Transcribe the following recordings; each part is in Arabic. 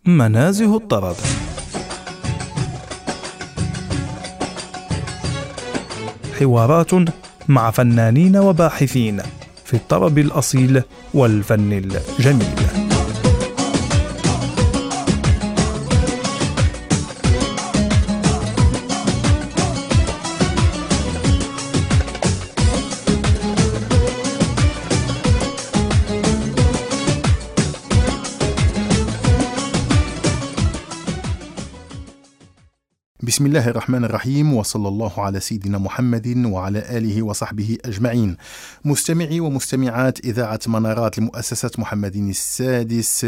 منازه الطرب. حوارات مع فنانين وباحثين في الطرب الأصيل والفن الجميل. بسم الله الرحمن الرحيم، وصلى الله على سيدنا محمد وعلى آله وصحبه أجمعين. مستمعي ومستمعات إذاعة منارات لمؤسسة محمد السادس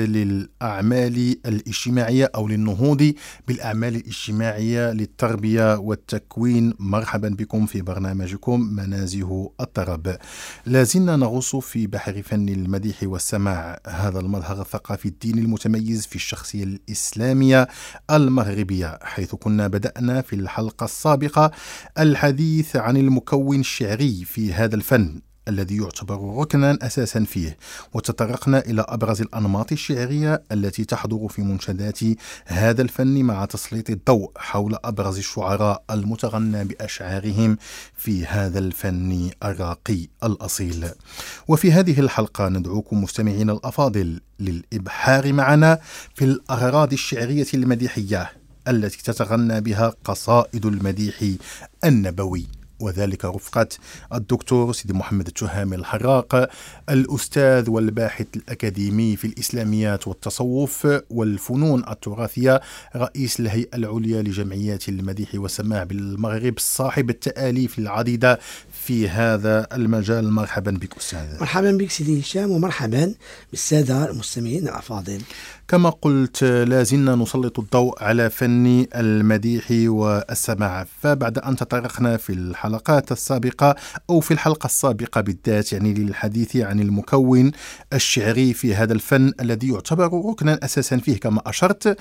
للأعمال الاجتماعية أو للنهوض بالأعمال الاجتماعية للتربية والتكوين، مرحبا بكم في برنامجكم منازه الطرب. لازلنا نغوص في بحر فن المديح والسماع، هذا المظهر الثقافي الديني المتميز في الشخصية الإسلامية المغربية، حيث كنا بدأنا في الحلقة السابقة الحديث عن المكون الشعري في هذا الفن الذي يعتبر ركنا أساسا فيه، وتطرقنا إلى أبرز الأنماط الشعرية التي تحضر في منشدات هذا الفن، مع تسليط الضوء حول أبرز الشعراء المتغنى بأشعارهم في هذا الفن الراقي الأصيل. وفي هذه الحلقة ندعوكم مستمعين الأفاضل للإبحار معنا في الأغراض الشعرية المديحية التي تتغنى بها قصائد المديح النبوي، وذلك رفقة الدكتور سيدي محمد التهامي الحراق، الأستاذ والباحث الأكاديمي في الإسلاميات والتصوف والفنون التراثية، رئيس الهيئة العليا لجمعيات المديح والسماع بالمغرب، صاحب التآليف العديدة في هذا المجال. مرحبا بك أستاذ. مرحبا بك سيدي هشام، ومرحبا بالسادة المستمعين الأفاضل. كما قلت لازلنا نسلط الضوء على فن المديح والسماع، فبعد أن تطرقنا في الحلقات السابقة أو في الحلقة السابقة بالذات للحديث عن المكون الشعري في هذا الفن الذي يعتبر ركنا أساسا فيه كما أشرت،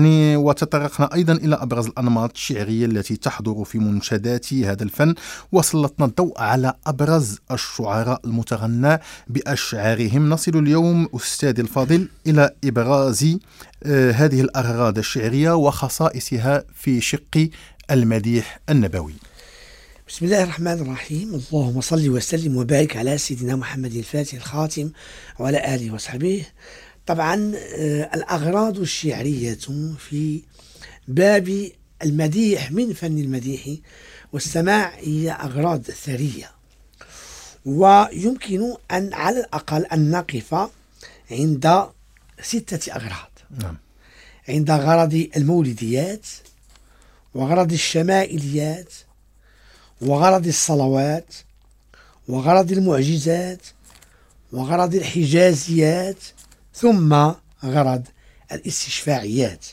وتطرقنا أيضا إلى أبرز الأنماط الشعرية التي تحضر في منشدات هذا الفن، وسلطنا الضوء على أبرز الشعراء المتغنى بأشعارهم. نصل اليوم أستاذي الفاضل إلى إبراز هذه الأغراض الشعرية وخصائصها في شق المديح النبوي. بسم الله الرحمن الرحيم، اللهم صل وسلم وبارك على سيدنا محمد الفاتح الخاتم وعلى آله وصحبه. طبعا الأغراض الشعرية في باب المديح من فن المديح والسماع هي أغراض ثرية، ويمكن أن على الأقل أن نقف عند 6 أغراض. نعم. عند غرض المولديات، وغرض الشمائليات، وغرض الصلوات، وغرض المعجزات، وغرض الحجازيات، ثم غرض الاستشفاعيات.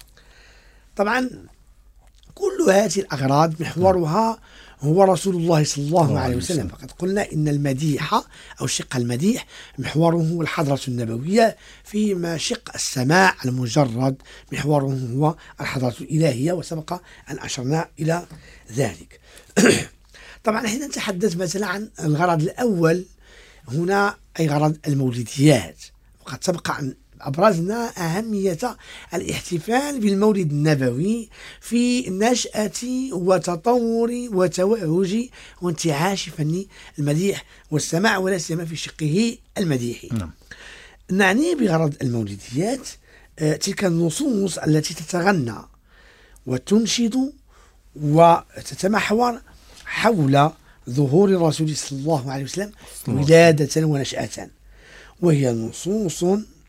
طبعا كل هذه الأغراض محورها هو رسول الله صلى الله عليه وسلم، فقد قلنا إن المديح أو شق المديح محوره الحضرة النبوية، فيما شق السماع المجرد محوره هو الحضرة الإلهية، وسبق أن أشرنا إلى ذلك. طبعا حين نتحدث مثلا عن الغرض الأول هنا أي غرض المولديات، وقد سبق أن أبرزنا أهمية الاحتفال بالمولد النبوي في نشأة وتطور وتوهج وانتعاش فن المديح والسماع، ولا سيما في شقه المديحي. نعني بغرض المولديات تلك النصوص التي تتغنى وتنشد وتتمحور حول ظهور الرسول صلى الله عليه وسلم ولادة ونشأة، وهي نصوص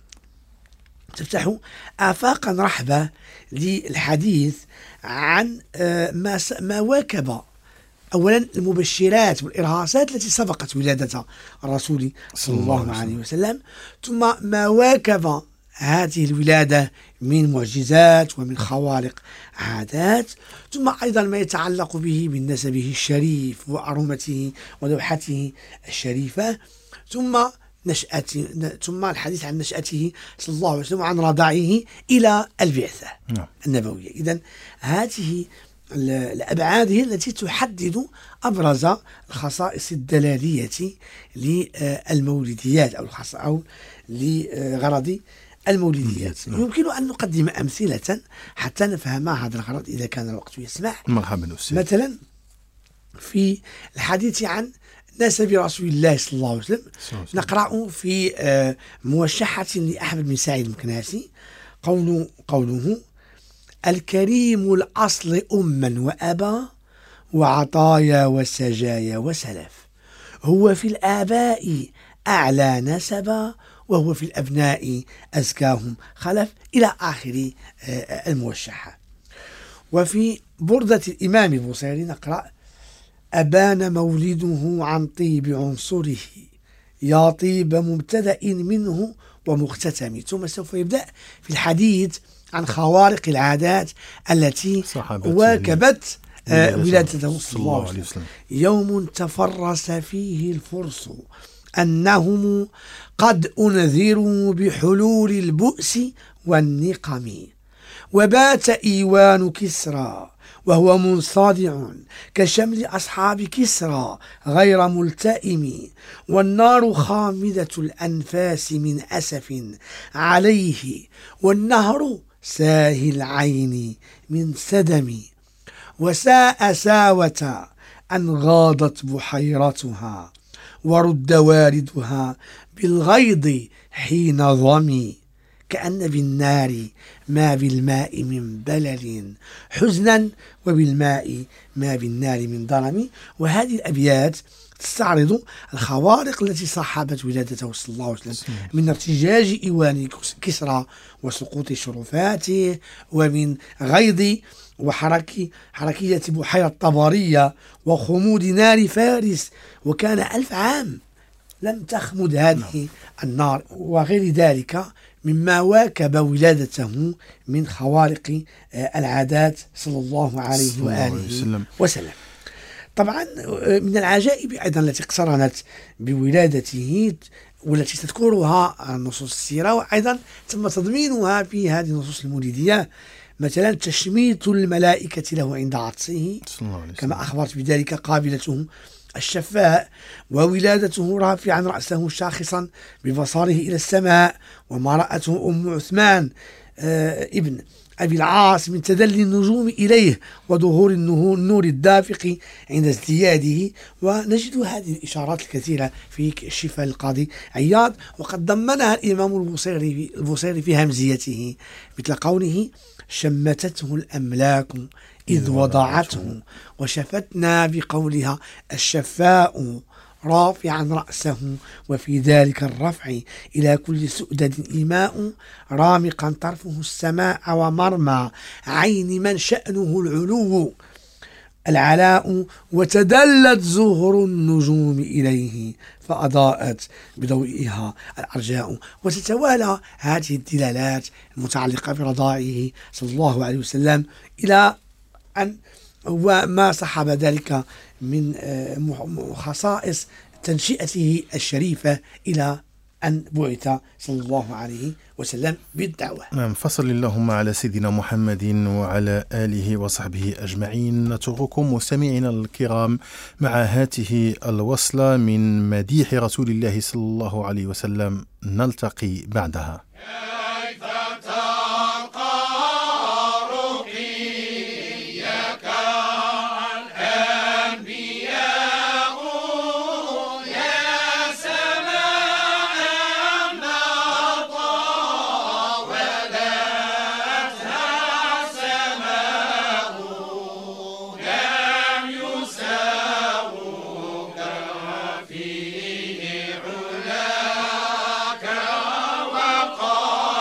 تفتح آفاقا رحبة للحديث عن ما واكب أولا المبشرات والإرهاصات التي سبقت ولادة الرسول صلى الله عليه وسلم، ثم ما واكب هذه الولادة من معجزات ومن خوارق عادات، ثم أيضا ما يتعلق به من نسبه الشريف وأرومته ولوحته الشريفة، ثم الحديث عن نشأته صلى الله عليه وسلم وعن رضاعه إلى البعثة النبوية. إذن هذه الأبعاد هي التي تحدد أبرز الخصائص الدلالية للمولديات أو لغرض المولديات. يمكن أن نقدم أمثلة حتى نفهم هذا الغرض إذا كان الوقت يسمح. مرحبا أستاذ. مثلا في الحديث عن نسب رسول الله صلى الله عليه وسلم نقرأ في موشحة لأحمد بن سعيد المكناسي قوله: الكريم الأصل أما وأبا وعطايا وسجايا وسلف، هو في الآباء أعلى نسبا وهو في الأبناء أزكاهم خلف، إلى آخر الموشحة. وفي بردة الإمام البوصيري نقرأ: أبان مولده عن طيب عنصره، يا طيب مبتدأ منه ومختتم. ثم سوف يبدأ في الحديث عن خوارق العادات التي واكبت ولادته صلى الله عليه وسلم. يوم تفرس فيه الفرس أنهم قد أنذروا بحلول البؤس والنقم، وبات إيوان كسرى وهو منصدع كشمل أصحاب كسرى غير ملتئم، والنار خامدة الأنفاس من أسف عليه، والنهر ساهي العين من سدم، وساء ساوة أن غاضت بحيرتها ورد واردها بالغيض حين ضمي، كأن بالنار ما بالماء من بلل حزنا وبالماء ما بالنار من ضرم. وهذه الأبيات تستعرض الخوارق التي صاحبت ولادته صلى الله عليه وسلم، من ارتجاج إيوان كسرى وسقوط شرفاته، ومن غيض وحركية بحيرة طبرية وخمود نار فارس، وكان 1000 عام لم تخمد هذه النار، وغير ذلك مما واكب ولادته من خوارق العادات صلى الله عليه وآله وسلم. طبعا من العجائب أيضا التي اقترنت بولادته والتي تذكرها نصوص السيرة وأيضا تم تضمينها في هذه النصوص المولدية، مثلا تشميت الملائكة له عند عطسه كما أخبرت بذلك قابلته الشفاء، وولادته رافعا رأسه شاخصا ببصره إلى السماء، وما رأته أم عثمان ابن أبي العاص من تدلي النجوم إليه وظهور النور الدافق عند ازدياده. ونجد هذه الإشارات الكثيرة في الشفاء القاضي عياض، وقد ضمنها الإمام البوصيري في همزيته، مثل قوله: شمتته الأملاك إذ وضعته، وشفتنا بقولها الشفاء رافعا رأسه، وفي ذلك الرفع إلى كل سؤدد إيماء، رامقا طرفه السماء ومرمى عين من شأنه العلو العلاء، وتدلت زهر النجوم إليه فأضاءت بضوئها الأرجاء. وتتوالى هذه الدلالات المتعلقة برضاعه صلى الله عليه وسلم إلى أن وما صحب ذلك من خصائص تنشئته الشريفة إلى أن بعث صلى الله عليه وسلم بالدعوة. نعم، فصل اللهم على سيدنا محمد وعلى آله وصحبه أجمعين. نترككم مستمعينا الكرام مع هاته الوصلة من مديح رسول الله صلى الله عليه وسلم، نلتقي بعدها. فيه علاك وقال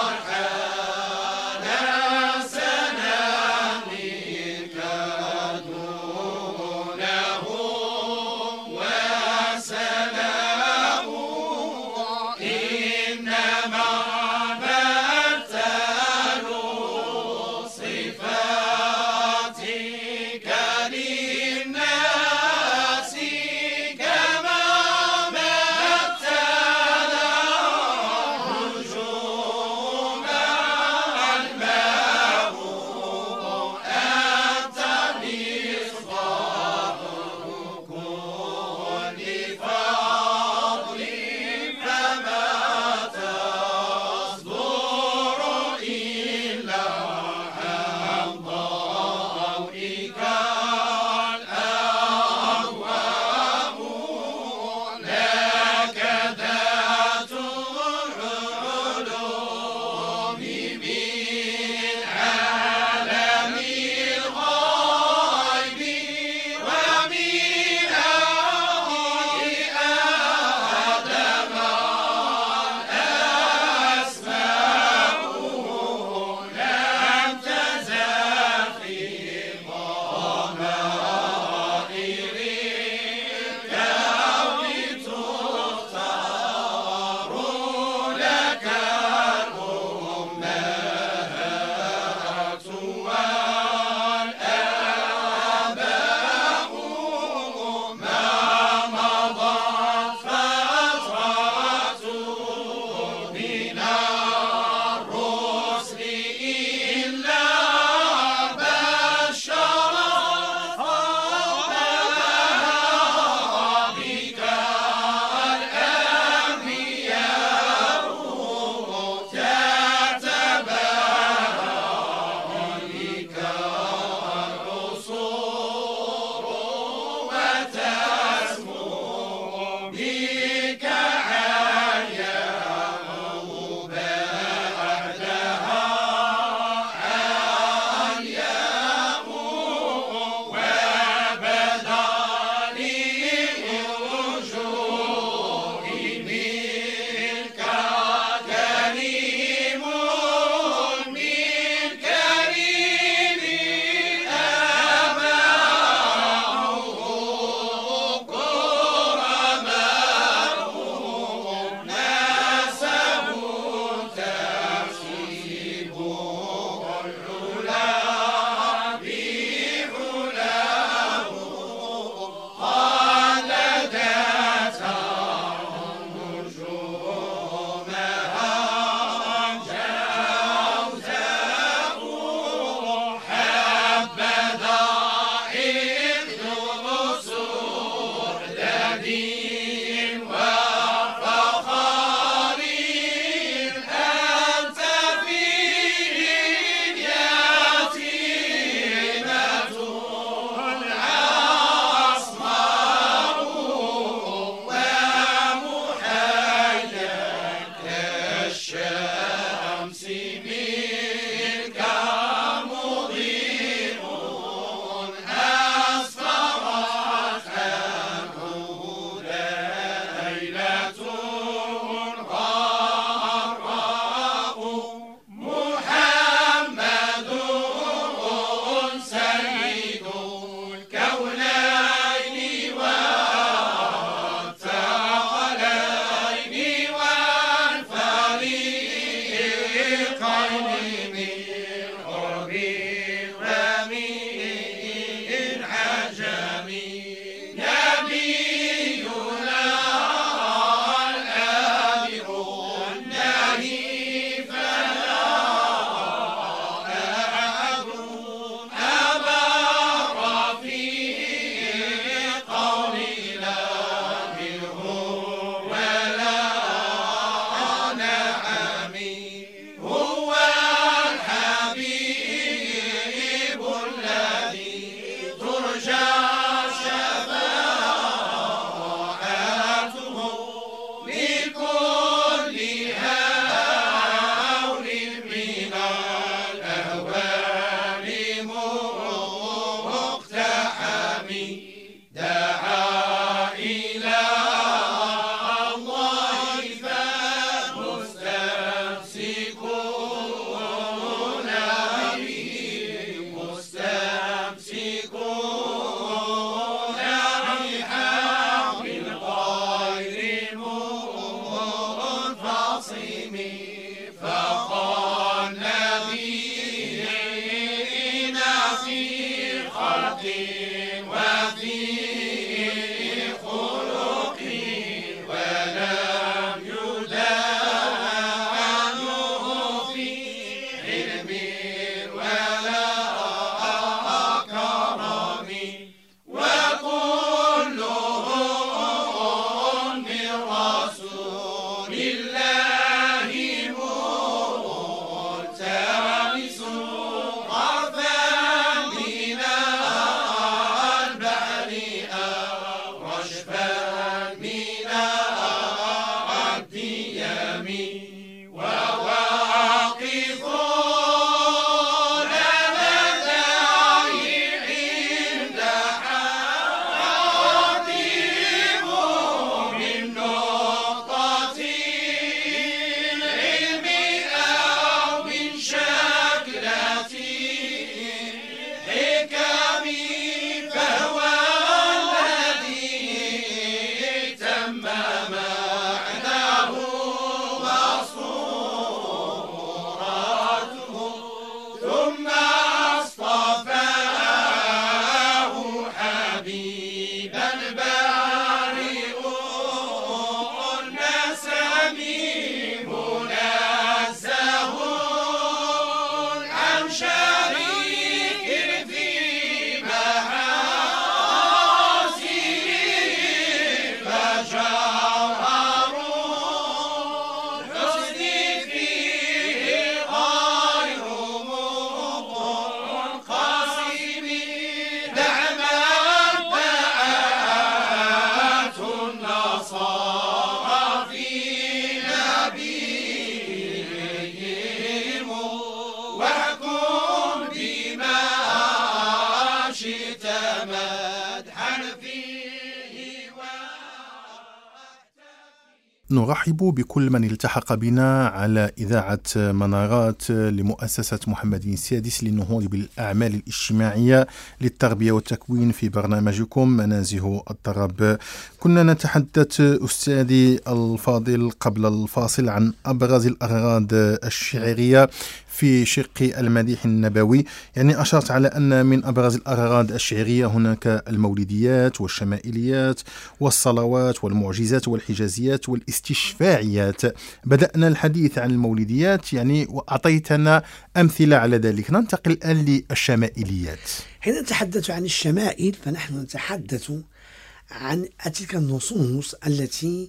نرحب بكل من التحق بنا على إذاعة منارات لمؤسسة محمد السادس للنهوض بالأعمال الاجتماعية للتربية والتكوين في برنامجكم منازه الطرب. كنا نتحدث أستاذي الفاضل قبل الفاصل عن أبرز الأغراض الشعرية في شق المديح النبوي، يعني أشرت على أن من أبرز الأغراض الشعرية هناك المولديات والشمائليات والصلوات والمعجزات والحجازيات والاستشفاعيات. بدأنا الحديث عن المولديات يعني وأعطيتنا أمثلة على ذلك. ننتقل الآن للشمائليات. حين نتحدث عن الشمائل فنحن نتحدث عن تلك النصوص التي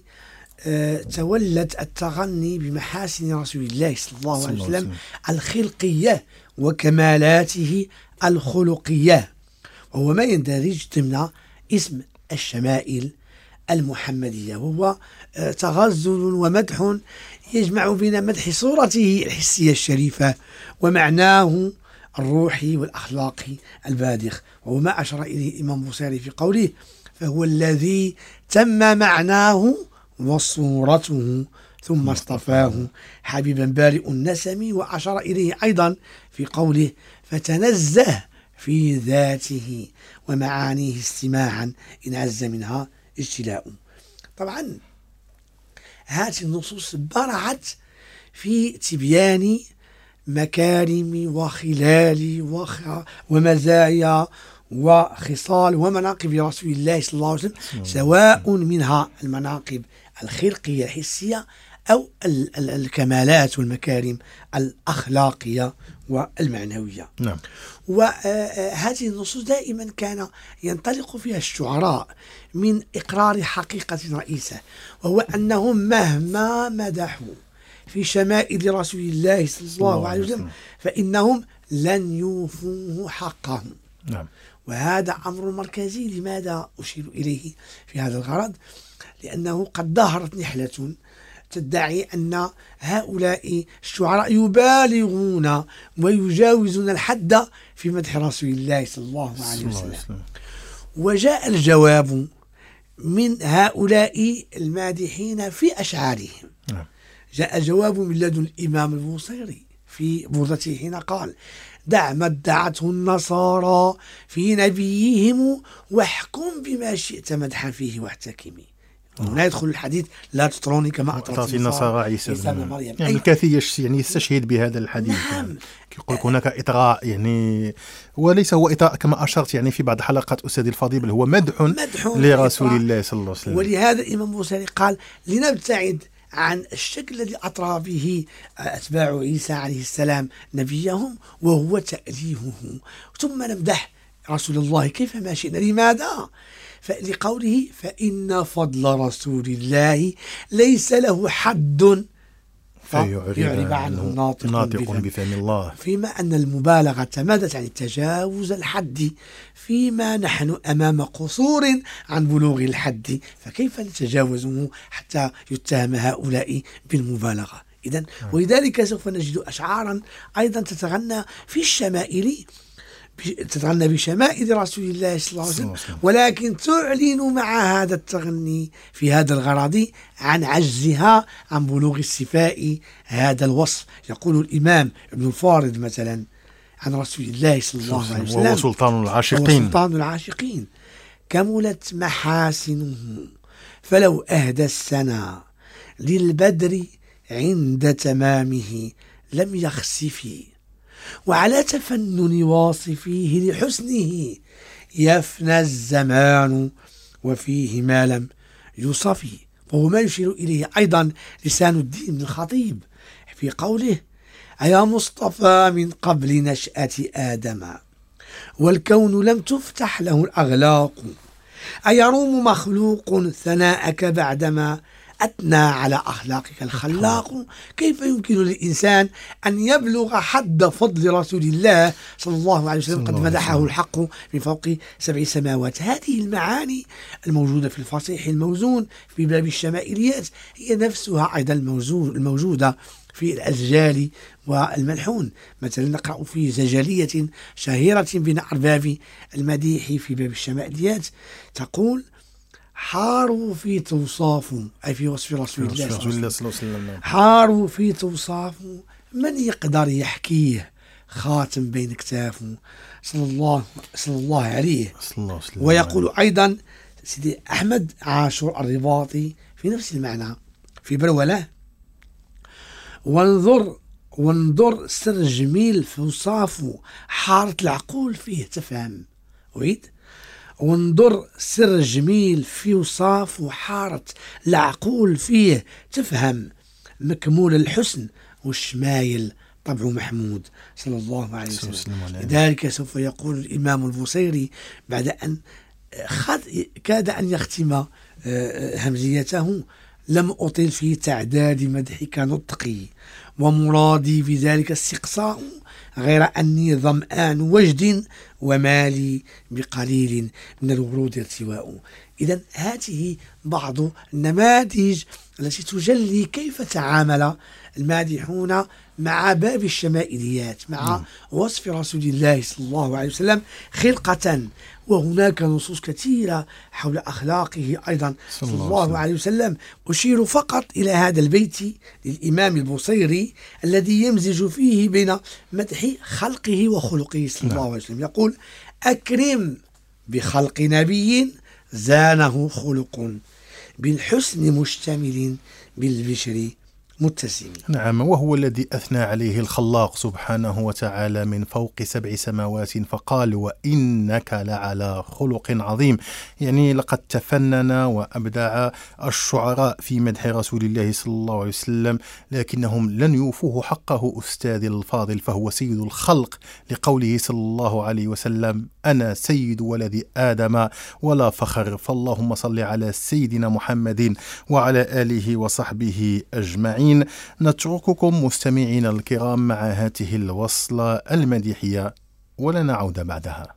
تولت التغني بمحاسن رسول الله صلى الله عليه وسلم الخلقية وكمالاته الخلقية، وهو ما يندرج ضمن اسم الشمائل المحمدية، وهو تغزل ومدح يجمع بين مدح صورته الحسية الشريفة ومعناه الروحي والأخلاقي البادخ، وهو ما أشار إليه الإمام البوصيري في قوله: فهو الذي تم معناه وصورته ثم اصطفاه حبيبا بارئ النسم. وأشار إليه أيضا في قوله: فتنزه في ذاته ومعانيه استماعا إن عز منها اجتلاء. طبعا هذه النصوص برعت في تبيان مكارم وخلال ومزايا وخصال ومناقب رسول الله صلى الله عليه وسلم، سواء منها المناقب الخلقية الحسية أو الكمالات والمكارم الأخلاقية والمعنوية. نعم. وهذه النصوص دائما كان ينطلق فيها الشعراء من إقرار حقيقة رئيسة، وهو أنهم مهما مدحوا في شمائل رسول الله صلى الله عليه وسلم فإنهم لن يوفوه حقهم. نعم. وهذا أمر مركزي. لماذا أشير إليه في هذا الغرض؟ لأنه قد ظهرت نحلة تدعي أن هؤلاء الشعراء يبالغون ويجاوزون الحد في مدح رسول الله صلى الله عليه وسلم. وجاء الجواب من هؤلاء المادحين في أشعارهم. جاء الجواب من لدن الإمام البوصيري في بردته حين قال: دع ما ادعته النصارى في نبيهم واحكم بما شئت مدحا فيه واحتكمي. هنا يدخل الحديث: لا تطروني كما أطرت النصارى عيسى بن مريم. يعني الكثير يعني يستشهد بهذا الحديث. نعم. يقول هناك إطراء، يعني وليس هو إطراء كما أشرت يعني في بعض حلقات أستاذ الفضيل، بل هو مدح لرسول الله صلى الله عليه وسلم. ولهذا الإمام البوصيري قال: لنبتعد عن الشكل الذي أطرى به أتباع عيسى عليه السلام نبيهم وهو تأليهه، ثم نمدح رسول الله كيفما شئنا. لماذا؟ لقوله: فإن فضل رسول الله ليس له حد فيعرب عنه ناطق بفم الله، فيما أن المبالغة تمادت عن تجاوز الحد، فيما نحن أمام قصور عن بلوغ الحد، فكيف نتجاوزه حتى يتهم هؤلاء بالمبالغة؟ إذن ولذلك سوف نجد أشعارا أيضا تتغنى في الشمائل، تتغنى بشمائل رسول الله صلى الله عليه وسلم، ولكن تعلن مع هذا التغني في هذا الغرض عن عجزها عن بلوغ استيفاء هذا الوصف. يقول الإمام ابن الفارض مثلا عن رسول الله صلى الله عليه وسلم: وهو سلطان العاشقين. سلطان العاشقين كملت محاسنه فلو أهدى السنا للبدر عند تمامه لم يخسف، وعلى تفنن واصفيه لحسنه يفنى الزمان وفيه ما لم يصفي. وهو ما يشير إليه أيضا لسان الدين بن الخطيب في قوله: أيا مصطفى من قبل نشأة آدم والكون لم تفتح له الأغلاق، أيروم مخلوق ثناءك بعدما أثنى على أخلاقك الخلاق. كيف يمكن للإنسان أن يبلغ حد فضل رسول الله صلى الله عليه وسلم قد مدحه الحق من فوق 7 سماوات؟ هذه المعاني الموجودة في الفصيح الموزون في باب الشمائليات هي نفسها أيضا الموجودة في الأزجال والملحون. مثلا نقرأ في زجلية شهيرة بين أرباب المديح في باب الشمائليات تقول: حاروا في توصافه، أي في وصف رسول الله صلى الله عليه وسلم. وسلم. حاروا في توصافه، من يقدر يحكيه خاتم بين كتافه صلى الله عليه. صلى الله وسلم. ويقول أيضا سيدي أحمد عاشور الرباطي في نفس المعنى في بروله: وانظر سر جميل في وصافه، حارة العقول فيه تفهم. أريد وانظر سر جميل في وصافه، حارة العقول فيه تفهم، مكمول الحسن والشمايل طبع محمود صلى الله عليه وسلم. لذلك سوف يقول الإمام البوصيري بعد أن كاد أن يختم همزيته: لم أطل في تعداد مدحك نطقي، ومرادي بذلك استقصاء، غير أني ظمآن وجد، ومالي بقليل من الورود ارتواء. إذن هذه بعض النماذج التي تجلي كيف تعامل المادحون مع باب الشمائليات، مع وصف رسول الله صلى الله عليه وسلم خلقة. وهناك نصوص كثيرة حول أخلاقه أيضا صلى الله عليه وسلم. أشير فقط إلى هذا البيت للإمام البوصيري الذي يمزج فيه بين مدح خلقه وخلقه صلى الله عليه وسلم. يقول: أكرم بخلق نبي زانه خلق، بالحسن مشتمل بالبشر متسم. نعم، وهو الذي أثنى عليه الخلاق سبحانه وتعالى من فوق 7 سماوات فقال: وإنك لعلى خلق عظيم. يعني لقد تفنن وأبدع الشعراء في مدح رسول الله صلى الله عليه وسلم، لكنهم لن يوفوه حقه أستاذ الفاضل، فهو سيد الخلق، لقوله صلى الله عليه وسلم: أنا سيد ولد آدم ولا فخر. فاللهم صل على سيدنا محمد وعلى آله وصحبه أجمعين. نترككم مستمعين الكرام مع هذه الوصلة المديحية، ولنعود بعدها.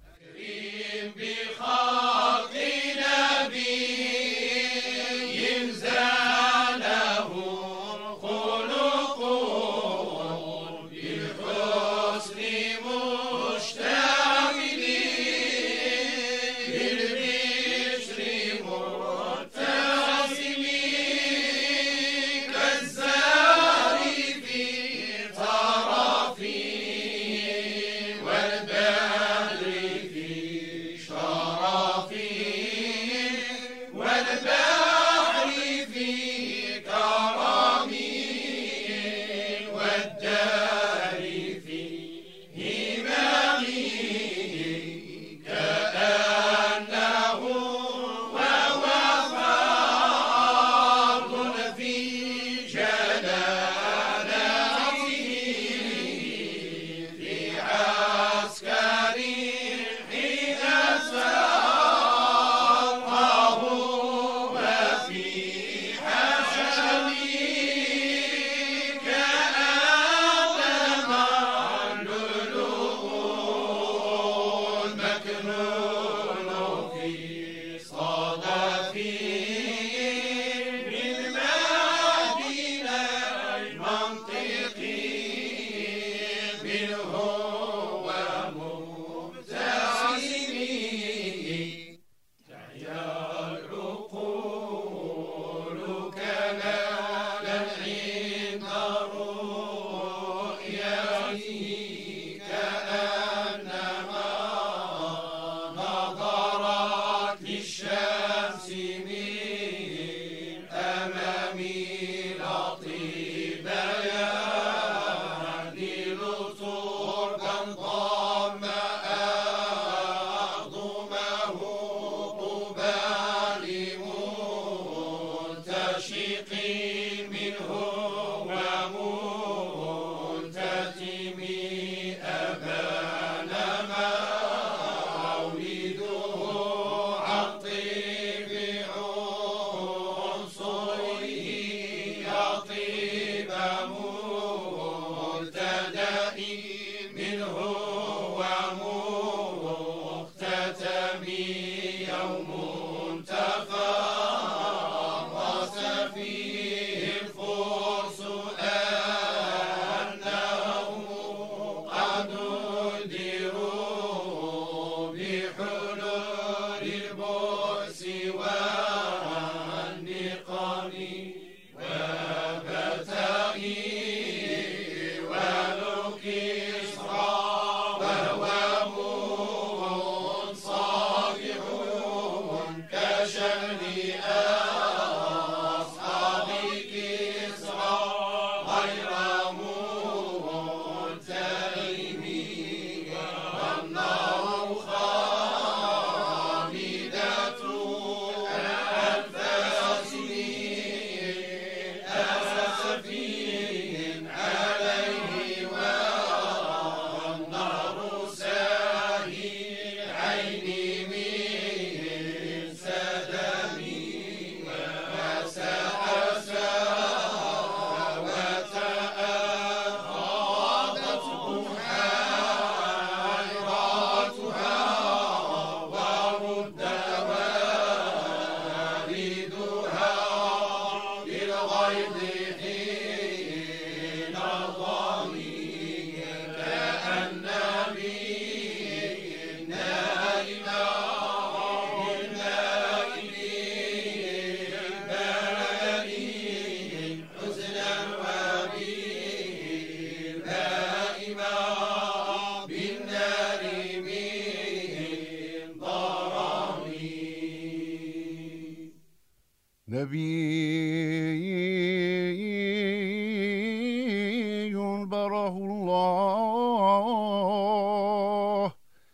الله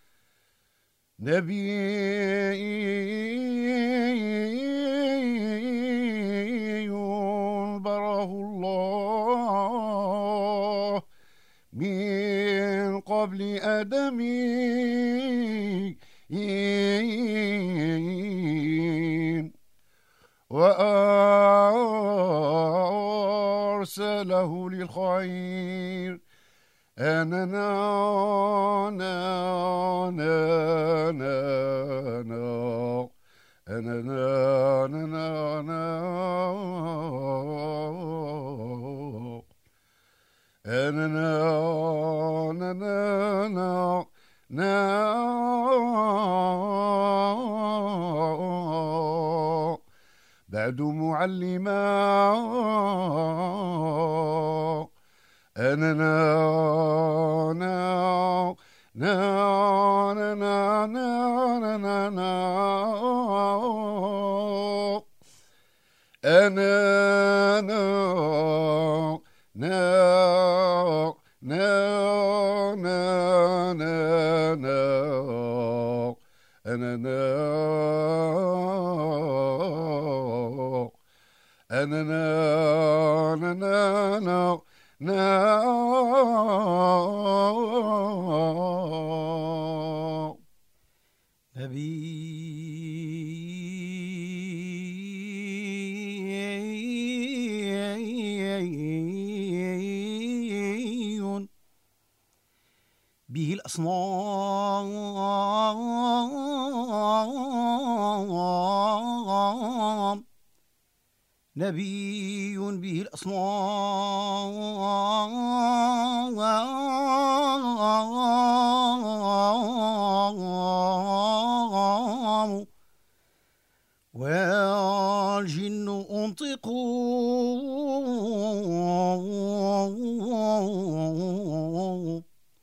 نبي براه الله من قبل آدم وأرسله للخير أنا نا نا نا نا نا أنا نا نا نا أنا نا نا نا نا بعد معلما أنا نا نا نا نا نا نا نا نا أنا نا نا نا نا نا نا أنا نا أنا نا نا نا نا نبي به الأصنام نبي به الأصنام والجن أنطقوا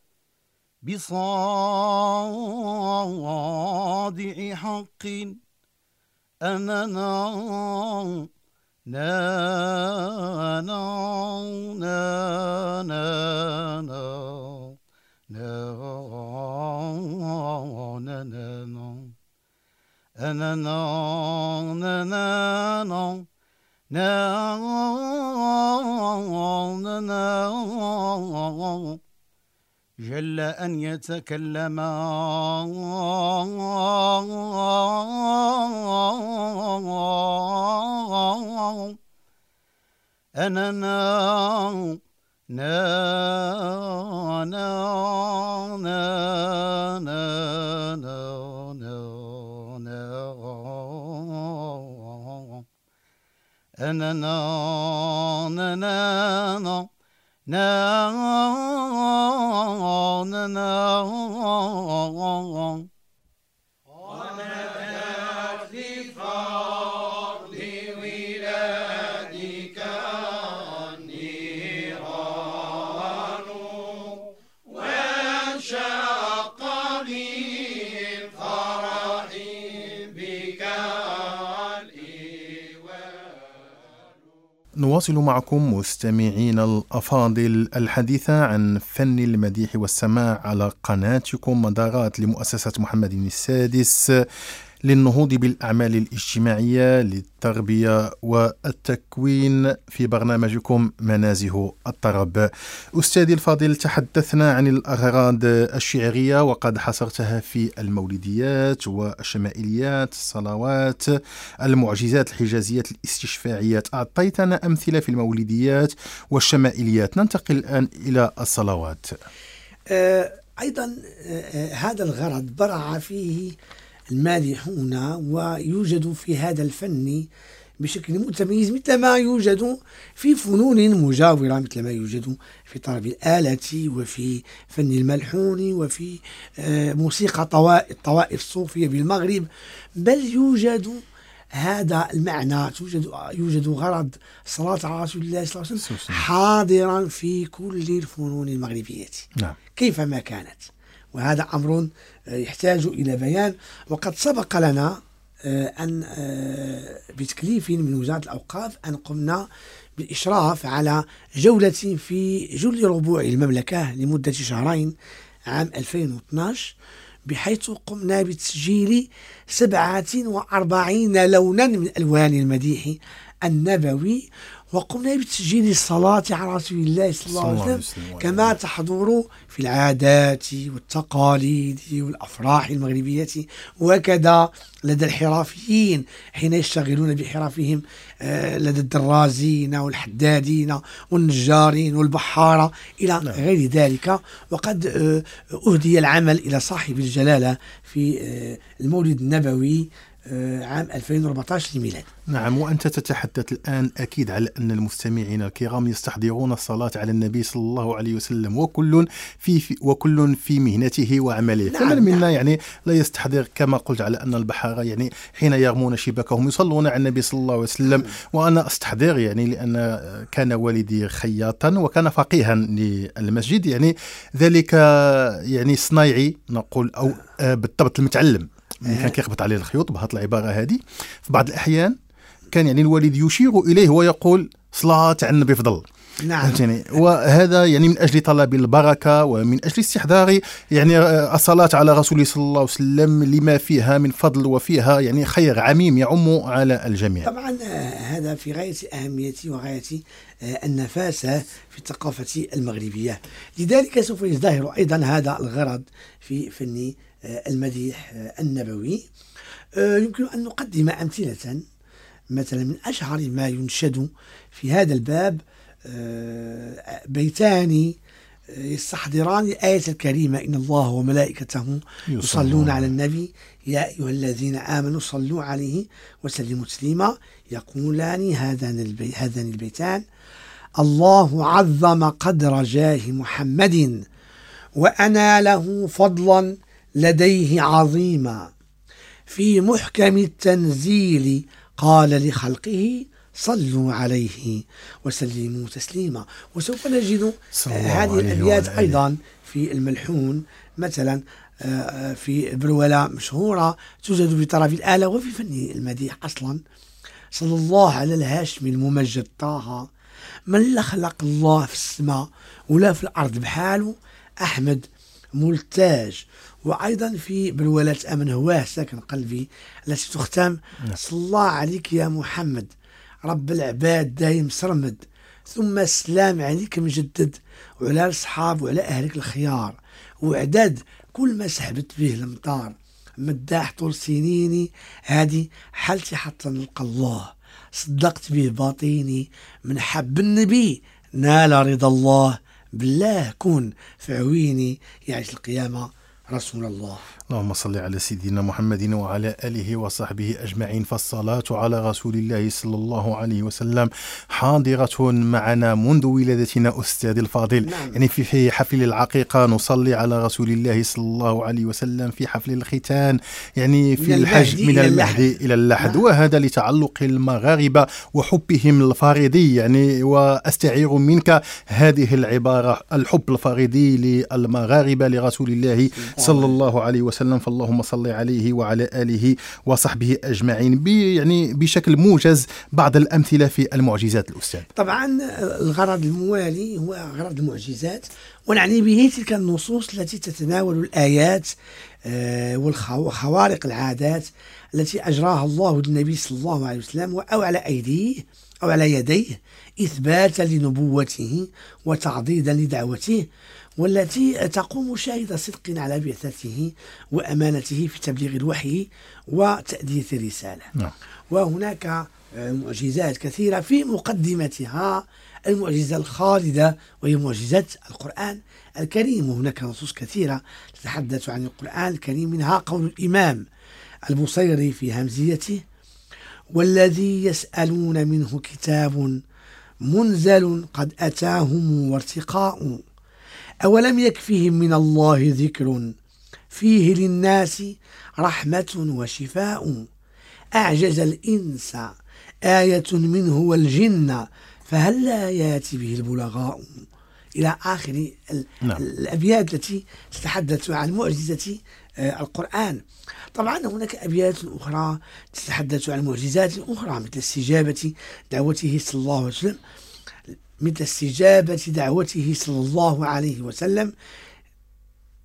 بصادع حق أنا نا نا نا نا نا نا نا نا أنا نا نا نا نا نا نا جل أن يتكلم أنا نا نا نا نا نا نا نا أنا نا نا نا نا نا نا ونبدأت بفضل ولادك النيران وانشق بالفرح بك نواصل معكم مستمعين الأفاضل الحديث عن فن المديح والسماع على قناتكم مدارات لمؤسسة محمد السادس للنهوض بالأعمال الاجتماعية للتربية والتكوين في برنامجكم منازه الطرب. أستاذي الفاضل، تحدثنا عن الأغراض الشعرية وقد حصرتها في المولديات والشمائليات، الصلوات، المعجزات الحجازيات، الاستشفاعيات. أعطيتنا أمثلة في المولديات والشمائليات، ننتقل الآن إلى الصلوات. أيضا هذا الغرض برع فيه المادحون، ويوجد في هذا الفن بشكل متميز مثل ما يوجد في فنون مجاورة، مثل ما يوجد في طرب الآلة وفي فن الملحون وفي موسيقى الطوائف الصوفية بالمغرب، بل يوجد هذا المعنى، يوجد غرض صلاة على رسول الله صلى الله عليه وسلم حاضرا في كل الفنون المغربية كيفما كانت، وهذا أمر يحتاج إلى بيان. وقد سبق لنا أن بتكليف من وزارة الأوقاف أن قمنا بالإشراف على جولة في جل ربوع المملكة لمدة شهرين عام 2012، بحيث قمنا بتسجيل 47 لونا من ألوان المديح النبوي، وقمنا بتسجيل الصلاة على رسول الله صلى الله عليه وسلم كما تحضر في العادات والتقاليد والأفراح المغربية، وكذا لدى الحرفيين حين يشتغلون بحرفهم، لدى الدرازين والحدادين والنجارين والبحارة إلى غير ذلك. وقد أهدي العمل إلى صاحب الجلالة في المولد النبوي عام 2014 لميلاد. نعم، وأنت تتحدث الآن أكيد على أن المستمعين الكرام يستحضرون الصلاة على النبي صلى الله عليه وسلم، وكل في مهنته وعمله. نعم، فمن منا نعم. يعني لا يستحضر، كما قلت على أن البحارة يعني حين يرمون شبكهم يصلون على النبي صلى الله عليه وسلم. وأنا أستحضر يعني لأن كان والدي خياطا وكان فقيها للمسجد، يعني ذلك يعني صنايعي نقول، أو بالضبط المتعلم كان كيخبط عليه الخيوط بهذه العبارة هذه. في بعض الأحيان كان يعني الوالد يشير إليه ويقول صلاة على النبي فضل. نعم. يعني وهذا يعني من أجل طلب البركة ومن أجل استحضار يعني الصلاة على رسول صلى الله عليه وسلم لما فيها من فضل وفيها يعني خير عميم يعم على الجميع. طبعا هذا في غاية أهمية وغاية النفاسة في الثقافة المغربية، لذلك سوف يزدهر أيضا هذا الغرض في فن المديح النبوي. يمكن أن نقدم أمثلة، مثلا من أشهر ما ينشد في هذا الباب بيتان يستحضران الآية الكريمة: إن الله وملائكته يصلون على النبي يا أيها الذين آمنوا صلوا عليه وسلموا تسليما. يقولان هذان البيتان: الله عظم قدر جاه محمد وأنا له فضلا لديه عظيما، في محكم التنزيل قال لخلقه صلوا عليه وسلموا تسليما. وسوف نجد هذه الأبيات أيضا في الملحون، مثلا في برولة مشهورة توجد في طرف الآلة وفي فن المديح أصلا: صلى الله على الهاشم الممجد طه، من لا خلق الله في السماء ولا في الأرض بحاله، أحمد ملتاج. وأيضا في برولة أمن هواه ساكن قلبي التي تختم: صلى الله عليك يا محمد رب العباد دايم سرمد، ثم السلام عليك مجدد، وعلى الأصحاب وعلى أهلك الخيار، وعدد كل ما سحبت به الأمطار، مداح طول سنيني هذه حالتي حتى نلقى الله، صدقت به باطيني من حب النبي نال رضا الله، بالله كن فعويني يعيش القيامة رسول الله. اللهم صل على سيدنا محمد وعلى آله وصحبه أجمعين. فالصلاة على رسول الله صلى الله عليه وسلم حاضرة معنا منذ ولادتنا أستاذ الفاضل. نعم. يعني في حفل العقيقة نصلي على رسول الله صلى الله عليه وسلم، في حفل الختان يعني في الحج من المهدي إلى اللحد. نعم. وهذا لتعلق المغاربة وحبهم الفريضي، يعني وأستعير منك هذه العبارة: الحب الفريضي للمغاربة لرسول الله صلى الله عليه وسلم. فاللهم صل عليه وعلى آله وصحبه أجمعين. يعني بشكل موجز بعض الأمثلة في المعجزات الأستاذ. طبعا الغرض الموالي هو غرض المعجزات، ونعني به تلك النصوص التي تتناول الآيات وخوارق العادات التي أجراها الله للنبي صلى الله عليه وسلم أو على أيديه أو على يديه إثباتا لنبوته وتعضيدا لدعوته، والتي تقوم شاهد صدق على بعثته وأمانته في تبليغ الوحي وتأدية الرسالة. وهناك معجزات كثيرة، في مقدمتها المعجزة الخالدة وهي معجزة القرآن الكريم. وهناك نصوص كثيرة تتحدث عن القرآن الكريم، منها قول الإمام البصيري في همزيته: والذي يسألون منه كتاب منزل قد أتاهم وارتقاء، أولم يكفهم من الله ذكر فيه للناس رحمة وشفاء، أعجز الإنس آية منه والجن فهل لا ياتي به البلغاء، إلى آخر الأبيات التي تتحدث عن معجزة القرآن. طبعا هناك أبيات أخرى تتحدث عن معجزات أخرى مثل استجابة دعوته صلى الله عليه وسلم، مثل استجابة دعوته صلى الله عليه وسلم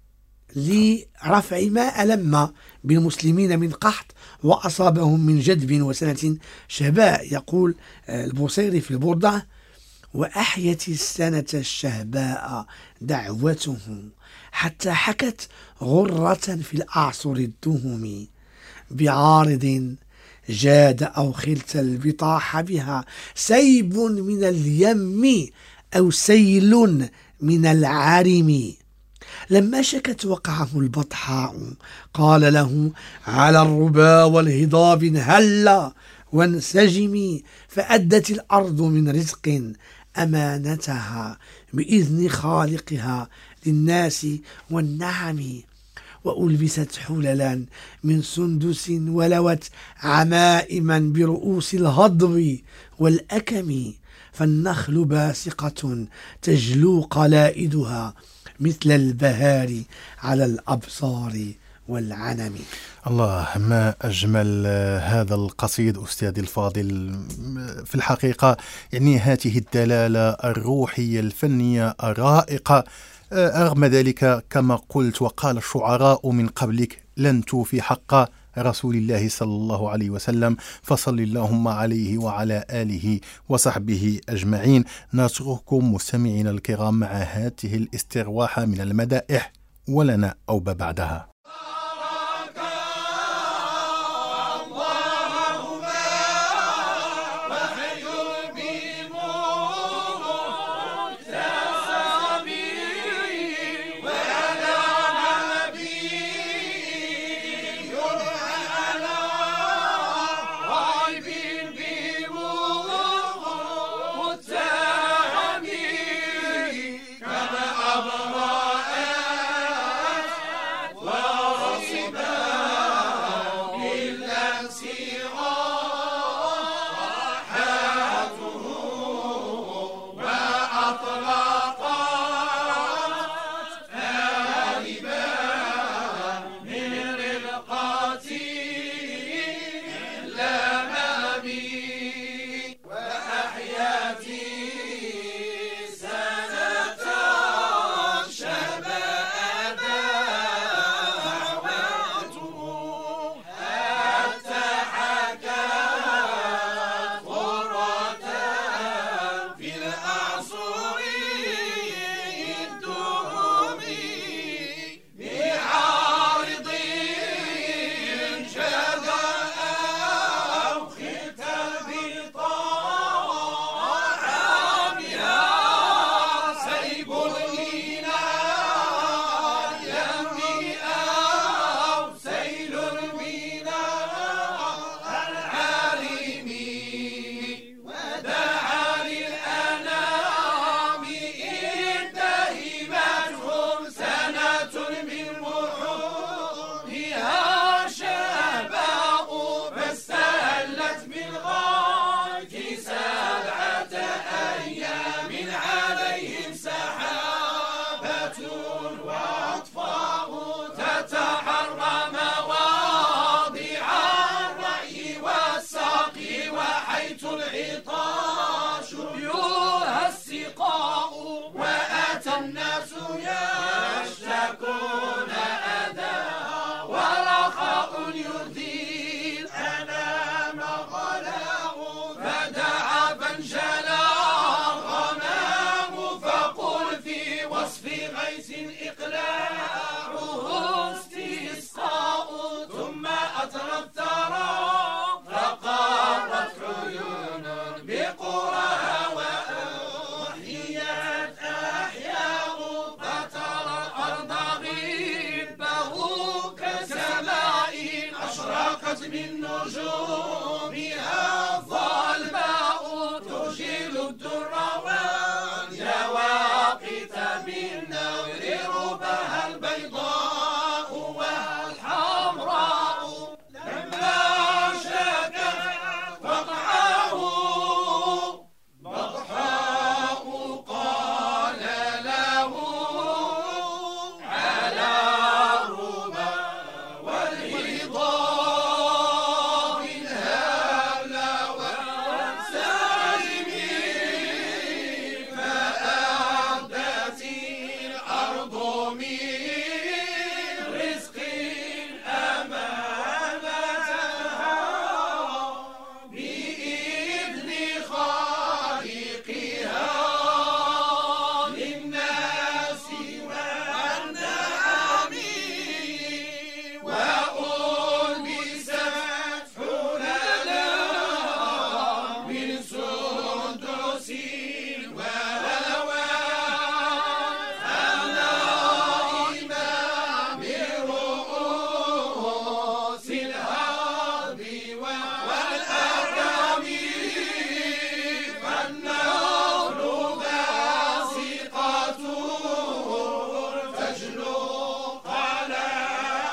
لرفع ما ألم بالمسلمين من قحط وأصابهم من جدب وسنة شهباء. يقول البوصيري في البردة: وأحيت السنة الشهباء دعوته حتى حكت غرة في الأعصر الدهم، بعارض جاد أو خلت البطاح بها، سيب من اليم أو سيل من العرم. لما شكت وقعه البطحاء قال له: على الربا والهضاب هلا وانسجمي، فأدت الأرض من رزق أمانتها بإذن خالقها للناس والنعم، وألبست حللا من سندس ولوت عمائما برؤوس الهضب والأكم، فالنخل باسقة تجلو قلائدها مثل البهار على الأبصار والعنم. الله، ما أجمل هذا القصيد أستاذي الفاضل. في الحقيقة يعني هذه الدلالة الروحية الفنية الرائقة. رغم ذلك كما قلت وقال الشعراء من قبلك: لن توفي حق رسول الله صلى الله عليه وسلم، فصل اللهم عليه وعلى آله وصحبه أجمعين. نترككم مستمعين الكرام مع هذه الاسترواحة من المدائح، ولنا أوبة بعدها.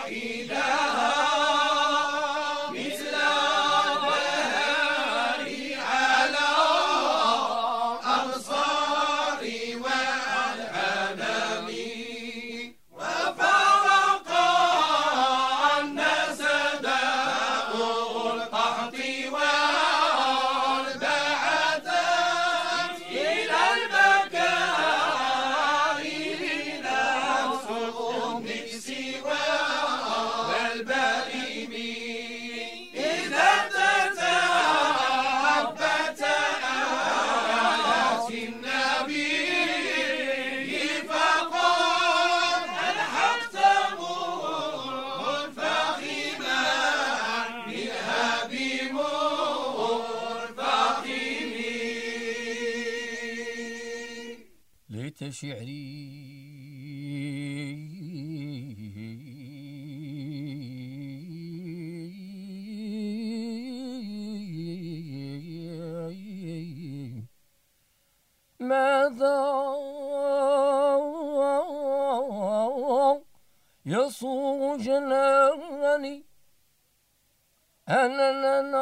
ليت شعري ماذا يصوغ جناني أنا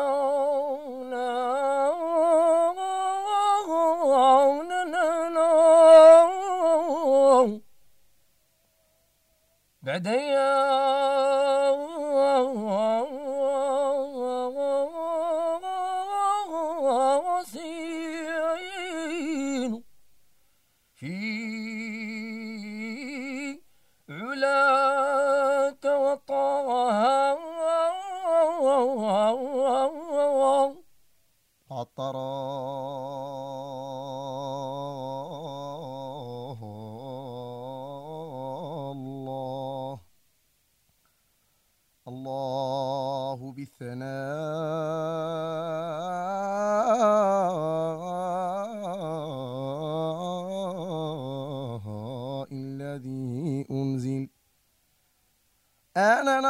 بعد ياسين في علاك وطه الله بالثناء الذي أنزل أنا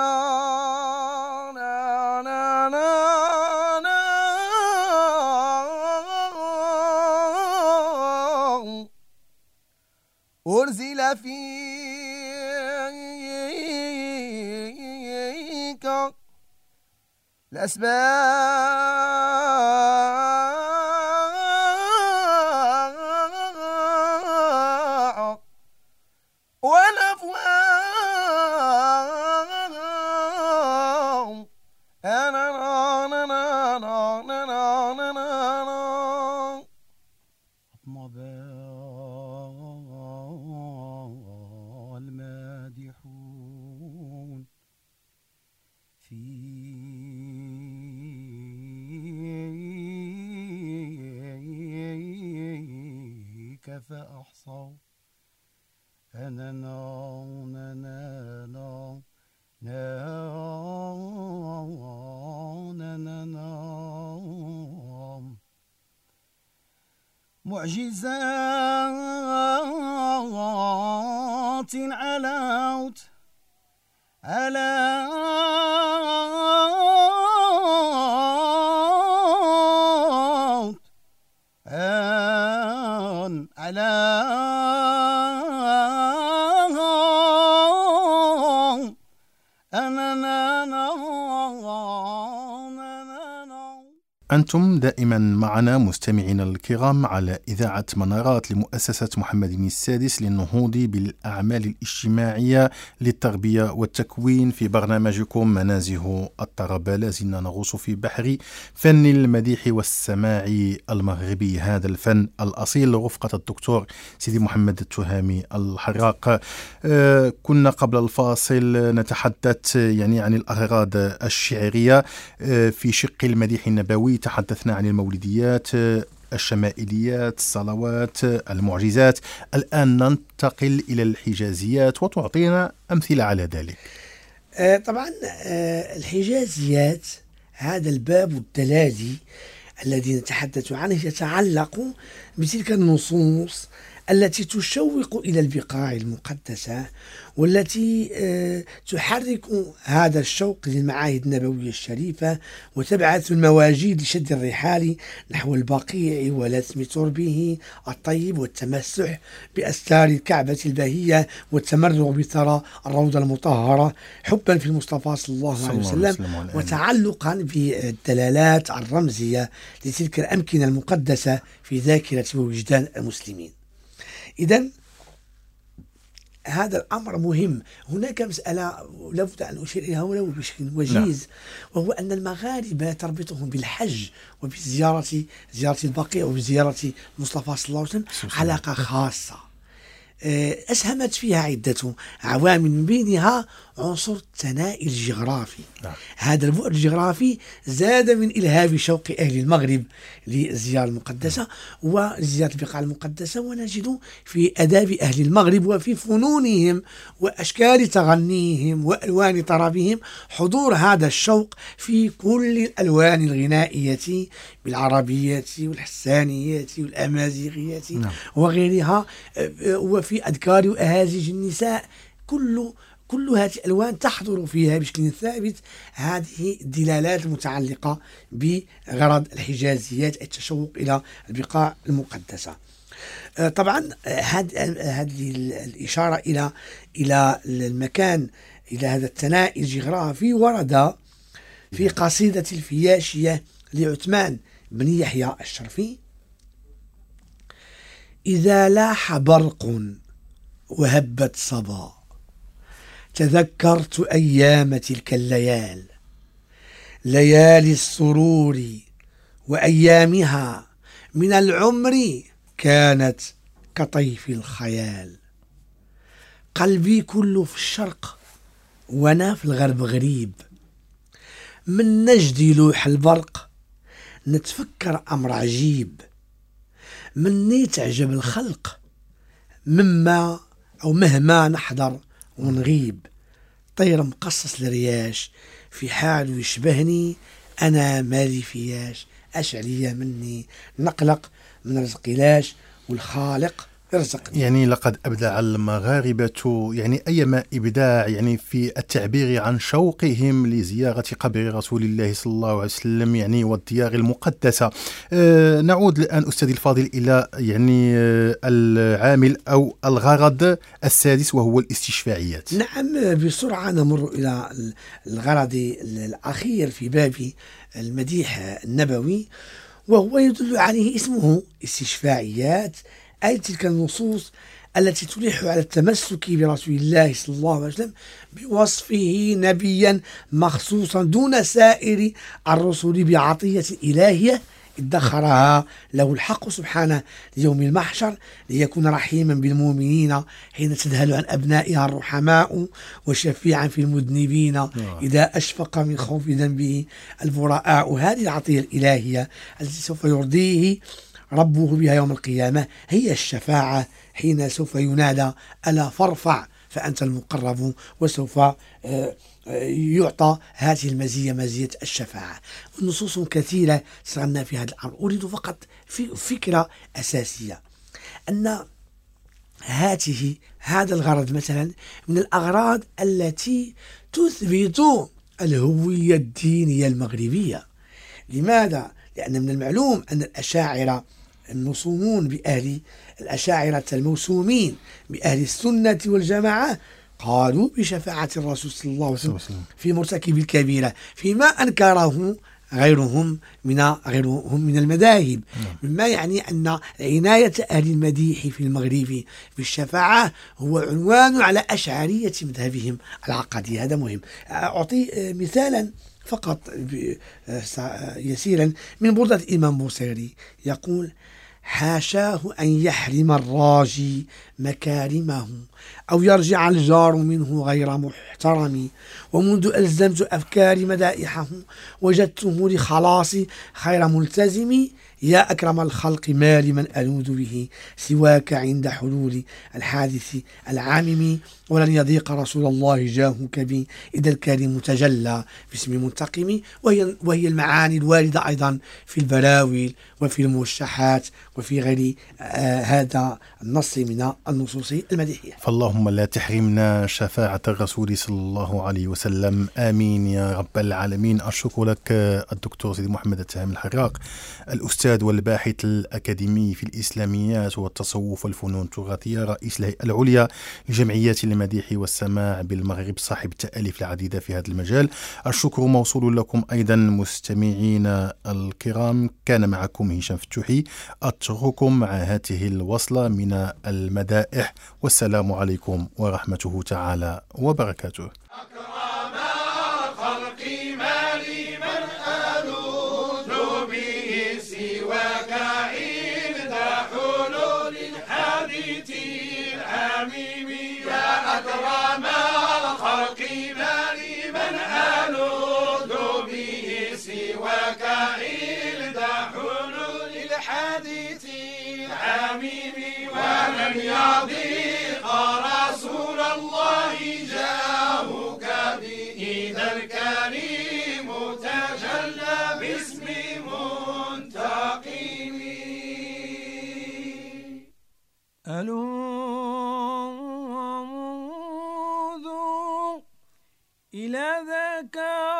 أرسل فيك الأسماع والأفواه المادحون فيك فأحصوا أنا معجزات علوت أنتم دائما معنا مستمعينا الكرام على إذاعة منارات لمؤسسة محمد السادس للنهوض بالأعمال الاجتماعية للتربية والتكوين في برنامجكم منازه الطرب. لازلنا نغوص في بحر فن المديح والسماع المغربي، هذا الفن الأصيل، رفقة الدكتور سيدي محمد التهامي الحراق. كنا قبل الفاصل نتحدث عن الأغراض الشعرية في شق المديح النبوي. تحدثنا عن المولديات، الشمائليات، الصلوات، المعجزات. الآن ننتقل إلى الحجازيات وتعطينا أمثلة على ذلك. طبعا الحجازيات هذا الباب التالي الذي نتحدث عنه يتعلق بتلك النصوص التي تشوق إلى البقاع المقدسة، والتي تحرك هذا الشوق للمعاهد النبوية الشريفة، وتبعث المواجيد لشد الرحال نحو البقيع ولثم تربه الطيب والتمسح بأستار الكعبة البهية والتمرغ بثرى الروضة المطهرة، حبا في المصطفى صلى الله عليه وسلم وتعلقا بالدلالات الرمزية لتلك الأمكنة المقدسة في ذاكرة ووجدان المسلمين. إذن هذا الأمر مهم. هناك مسألة لابد أن أشير إليها ولو بشكل وجيز، وهو أن المغاربة تربطهم بالحج وبزيارة البقيع وبزيارة المصطفى صلى الله عليه وسلم علاقة خاصة أسهمت فيها عدة عوامل، من بينها عنصر الثنائي الجغرافي. هذا البعد الجغرافي زاد من إلهاب شوق أهل المغرب للزيارة المقدسة وزيارة البقاع المقدسة، ونجد في آداب أهل المغرب وفي فنونهم وأشكال تغنيهم وألوان طربهم حضور هذا الشوق في كل الألوان الغنائية بالعربية والحسانية والأمازيغية وغيرها، وفي أذكار وأهازيج النساء. كل هذه الألوان تحضر فيها بشكل ثابت هذه الدلالات المتعلقة بغرض الحجازيات، التشوق إلى البقاع المقدسة. طبعا هذه الإشارة إلى المكان، إلى هذا الثنائي الجغرافي، ورد في قصيدة الفياشية لعثمان بن يحيى الشرفي: إذا لاح برق وهبت صبا تذكرت أيام تلك الليال، ليالي السرور وأيامها من العمر كانت كطيف الخيال، قلبي كله في الشرق وانا في الغرب غريب، من نجد لوح البرق نتفكر أمر عجيب، مني تعجب الخلق مهما نحضر ونغيب، طير مقصص لرياش في حال يشبهني، أنا مالي فياش، أشعلية مني نقلق من رزقي لاش، والخالق يرزقني. يعني لقد أبدع المغاربة يعني أيما إبداع يعني في التعبير عن شوقهم لزيارة قبر رسول الله صلى الله عليه وسلم يعني والديار المقدسة. نعود الآن أستاذي الفاضل إلى يعني العامل أو الغرض السادس، وهو الاستشفاعيات. نعم، بسرعة نمر إلى الغرض الأخير في باب المديح النبوي، وهو يدل عليه اسمه استشفاعيات، أي تلك النصوص التي تلح على التمسك برسول الله صلى الله عليه وسلم بوصفه نبيا مخصوصا دون سائر الرسل بعطية إلهية ادخرها له الحق سبحانه ليوم المحشر، ليكون رحيما بالمؤمنين حين تذهل عن أبنائها الرحماء، وشفيعا في المذنبين إذا أشفق من خوف ذنبه البراء. هذه العطية الإلهية التي سوف يرضيه ربه بها يوم القيامة هي الشفاعة، حين سوف ينادى ألا فارفع فأنت المقرب، وسوف يعطى هذه المزية، مزية الشفاعة. النصوص كثيرة تغنى في هذا الأمر. أريد فقط فكرة أساسية، أن هذا الغرض مثلا من الأغراض التي تثبت الهوية الدينية المغربية. لماذا؟ لأن من المعلوم أن الأشاعرة الموسومون الأشاعرة الموسومين بأهل السنة والجماعة قالوا بشفاعة الرسول صلى الله عليه وسلم في مرتكب الكبيرة، فيما أنكره غيرهم من المذاهب، مما يعني أن عناية أهل المديح في المغرب بالشفاعة هو عنوان على أشعرية مذهبهم العقدي. هذا مهم. أعطي مثالا فقط يسيرا من بردة الإمام بوصيري، يقول: حاشاه أن يحرم الراجي مكارمه أو يرجع الجار منه غير محترم، ومنذ ألزمت أفكاري مدائحه وجدته لخلاصي خير ملتزم، يا أكرم الخلق ما لمن ألوذ به سواك عند حلول الحادث العامم ولن يضيق رسول الله جاهك بي إذا الكريم تجلى باسم منتقم. وهي المعاني الواردة أيضا في البراويل وفي الموشحات وفي غير هذا النص من النصوص المديحية. فاللهم لا تحرمنا شفاعة الرسول صلى الله عليه وسلم، آمين يا رب العالمين. أشكر لك الدكتور سيدي محمد التهامي الحراق، الأستاذ والباحث الأكاديمي في الإسلاميات والتصوف والفنون التراثية، رئيس الهيئة العليا لجمعيات المديح والسماع بالمغرب، صاحب التأليف العديدة في هذا المجال. الشكر موصول لكم أيضا مستمعينا الكرام. كان معكم هشام فتوحي، أترككم مع هذه الوصلة من المدائح، والسلام عليكم ورحمته تعالى وبركاته. أكرم الخلق ما لمن ألوذ به سواك عند حلول الحادث العميم. يا أكرم الخلق ما لمن ألوذ به سواك عند حلول الحادث العميم. ولن يضيق رسول الله جاهك بإذا الكريم تجلى باسم منتقم. ألوذ إلى ذاك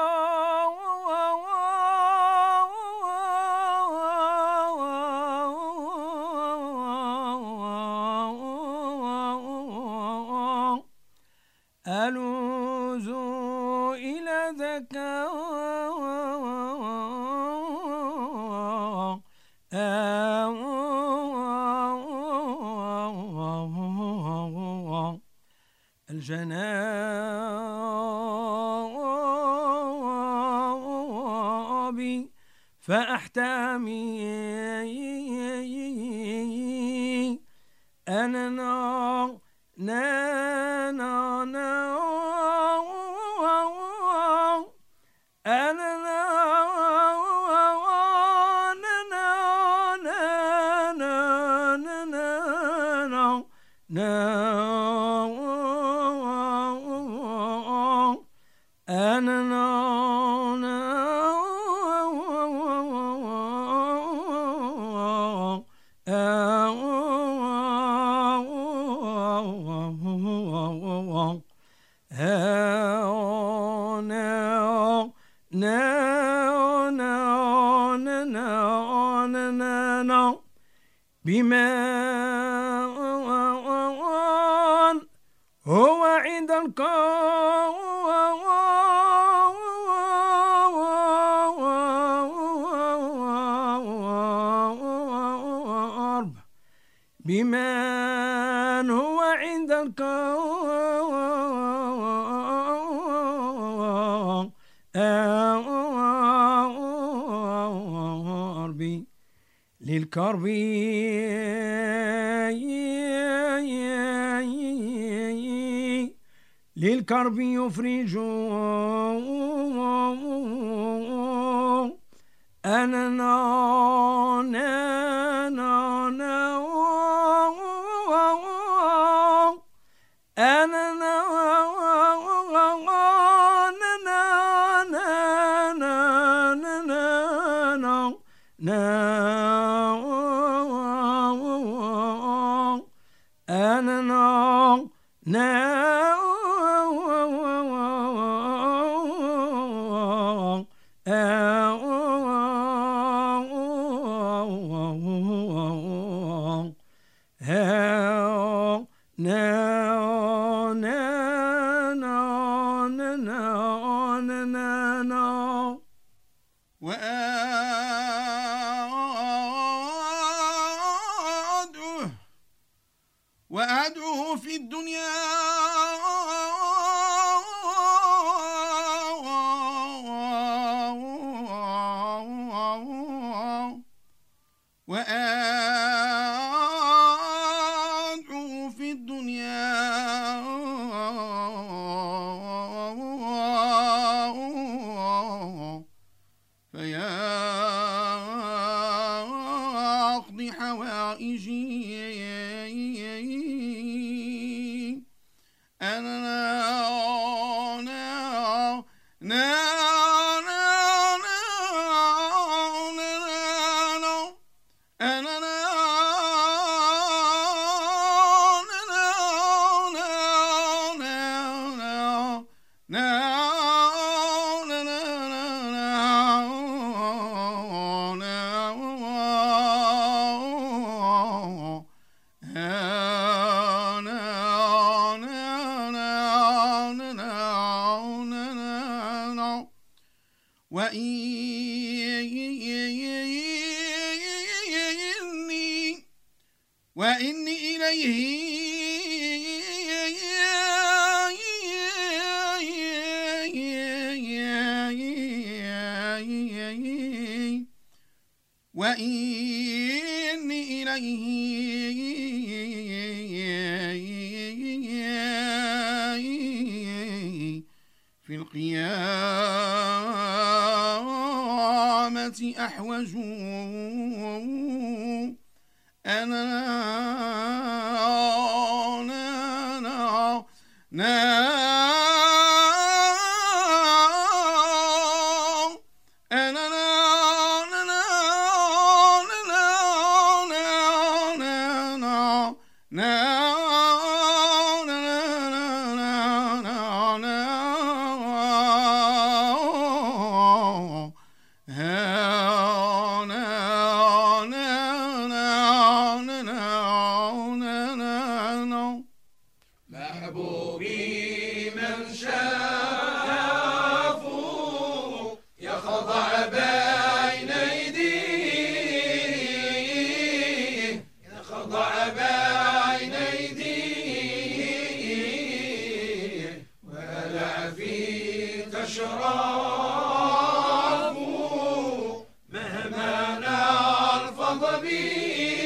ألوذ إلى ذاك الجناب فأحتمي أنا بمن هو عند الكرب بمن هو عند الكرب للكرب للكرب يفرج وأدعوه في الدنيا وأدعوه في الدنيا فيا وإني إليه في القيامة أحوج محبوبي من شافه يخضع بين يديه يخضع بين يديه ولا فيك أشرافه مهما نرفض به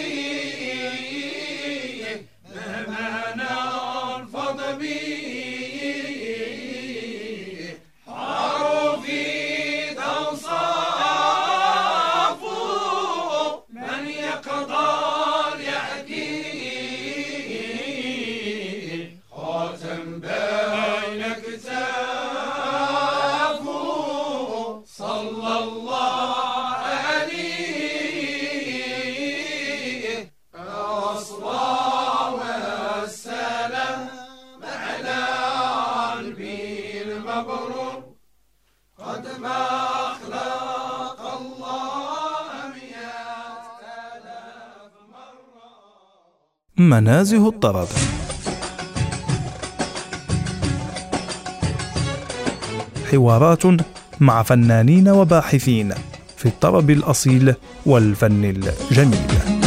منازه الطرب. حوارات مع فنانين وباحثين في الطرب الأصيل والفن الجميل.